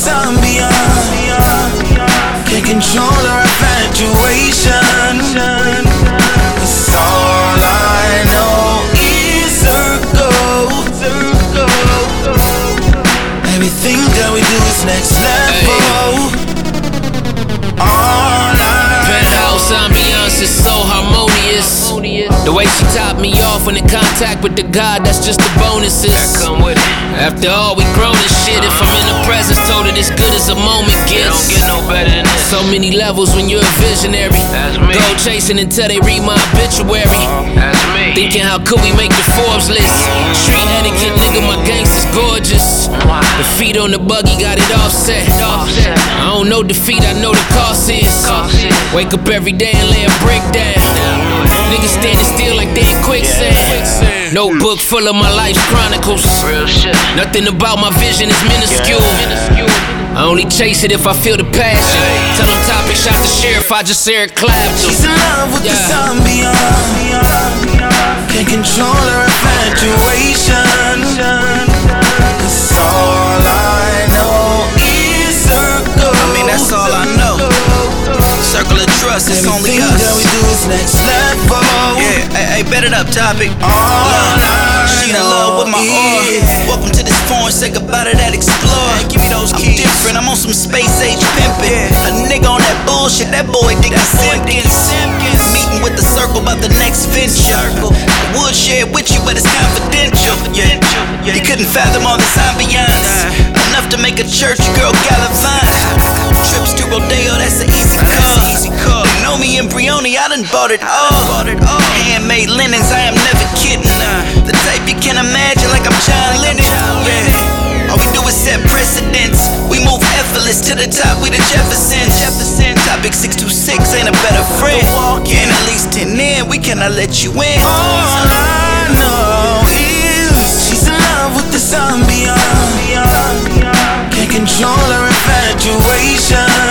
this ambiance. Can't control her infatuation. 'Cause all I know is her goal. Everything that we do is next level. All I Penthouse ambiance is so harmonious. The way she topped me off when in contact with the God, that's just the bonuses. That come with it. After all, we grown and shit. If I'm in the presence, told it as good as a moment It gets. don't get no better than this. So many levels when you're a visionary. That's me. Go chasing until they read my obituary. That's me. Thinking how could we make the Forbes list? Street etiquette, nigga, my gangster's gorgeous. The feet on the buggy got it offset. I don't know defeat, I know the cost is. Wake up every day and lay a brick down. Niggas standing still like they in quicksand. Notebook full of my life's chronicles. Real shit. Nothing about my vision is minuscule. I only chase it if I feel the passion. Tell them Topic shot the sheriff, I just hear it clap. She's in love with this ambiance. Can't control her infatuation. 'Cause all I know is her goal. I mean, that's all I know. Circle of trust, it's only Everything us. that we do is next level. Yeah, hey, bet it up, Topic. All I She in love with my aura. Welcome to this foreign, say goodbye to that explorer. Give me those keys. I'm different, I'm on some space age pimpin'. A nigga on that bullshit, that boy Dickie Simpkins. Meeting with the circle about the next venture. I would share it with you, but it's confidential. Yeah, you couldn't fathom all this ambiance. Enough to make a church girl gallivant. Trips to Rodeo, that's an easy call. They know me in Brioni, I done bought it all. Handmade linens, I am never kidding. The type you can imagine, like I'm John Lennon. Yeah. All we do is set precedents. We move effortless to the top, we the Jeffersons. Topic 626 ain't a better friend. And at least 10 in, we cannot let you in. All I know is she's in love with this ambiance. Can't control her infatuation.